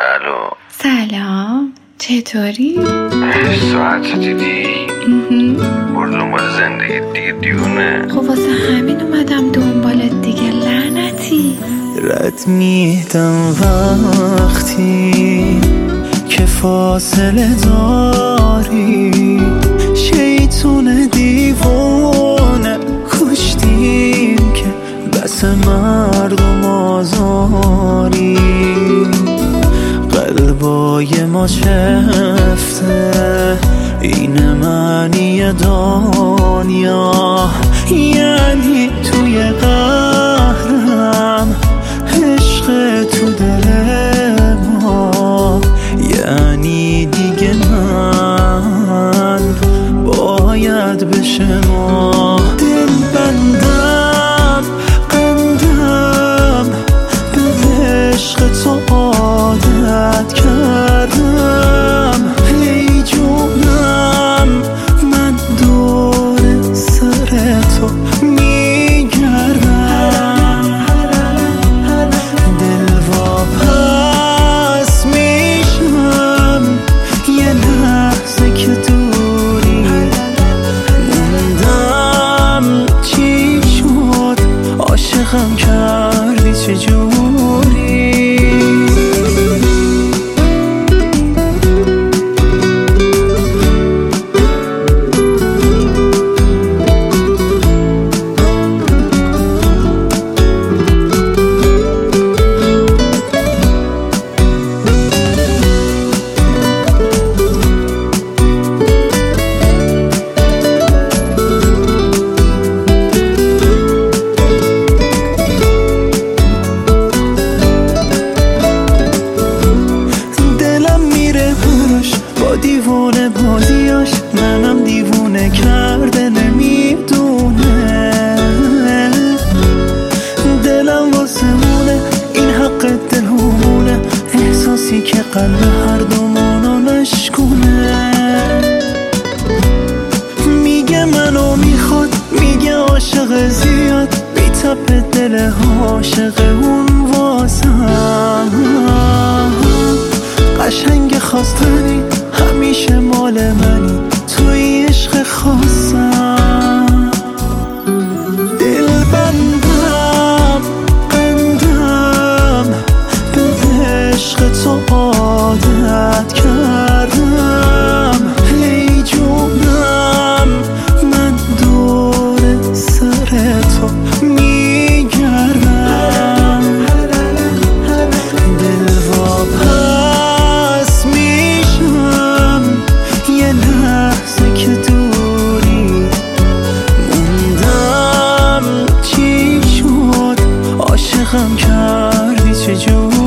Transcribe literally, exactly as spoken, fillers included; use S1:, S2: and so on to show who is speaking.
S1: الو
S2: سلام، چطوری؟
S1: ساعت دیدی؟ برو دنبال زندگی دیگه دیونه.
S2: خب واسه همین اومدم دنبالت دیگه، لعنتی.
S3: رد میدم وقتی که فاصله داری، شیطون دیوانه کشتیم که بس مردم آزاری. قلبای ما چفته، این معنی دنیا، یعنی توی قهرم عشق تو دل ما، یعنی دیگه من باید بشه ما. دل بندم قندم به عشق تو عادت کردم، ای جونم من دور سر تو میگردم. دل واپس میشم یه لحظه که دوری موندم. چی شد عاشقم کردی چجوری؟ با دیوونه بازیاش منم دیوونه کرده نمیدونه. دلم واسه مونه این حق دل همونه، احساسی که قلب هر دومانو نشکونه. میگه منو میخواد، میگه عاشق زیاد، میتپه دل عاشق اون واسم. قشنگ خواستنی همیشه مال منی، توی عشق خواستم. دل بندم قندم به عشق تو عادت کردم، ای جونم من دور سر تو میگردم. دل واپس میشم یه لحظه که دوری موندم. چی شد عاشقم کردی چجوری؟